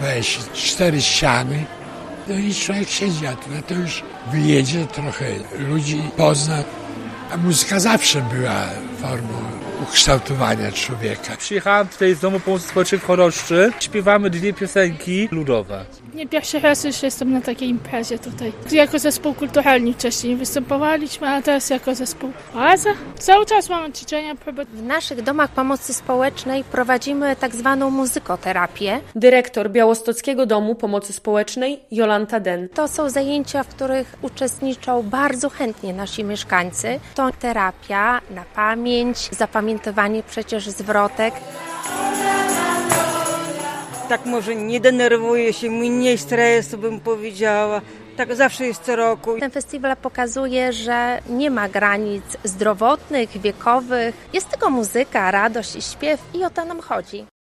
weź 4 ściany, no i człowiek siedzi, a to już wyjedzie, trochę ludzi pozna. A muzyka zawsze była formą ukształtowania człowieka. Przyjechałem tutaj z Domu Pomocy Społecznej w Choroszczy. Śpiewamy 2 piosenki ludowe. Nie pierwszy raz już jestem na takiej imprezie tutaj. Jako zespół kulturalny wcześniej występowaliśmy, a teraz jako zespół Oaza. Cały czas mamy ćwiczenia, próby. W naszych domach pomocy społecznej prowadzimy tak zwaną muzykoterapię. Dyrektor Białostockiego Domu Pomocy Społecznej Jolanta Den. To są zajęcia, w których uczestniczą bardzo chętnie nasi mieszkańcy. To terapia na pamięć, zapamiętywanie przecież zwrotek. Tak może nie denerwuje się, mniej stresu bym powiedziała. Tak zawsze jest co roku. Ten festiwal pokazuje, że nie ma granic zdrowotnych, wiekowych. Jest tylko muzyka, radość i śpiew i o to nam chodzi.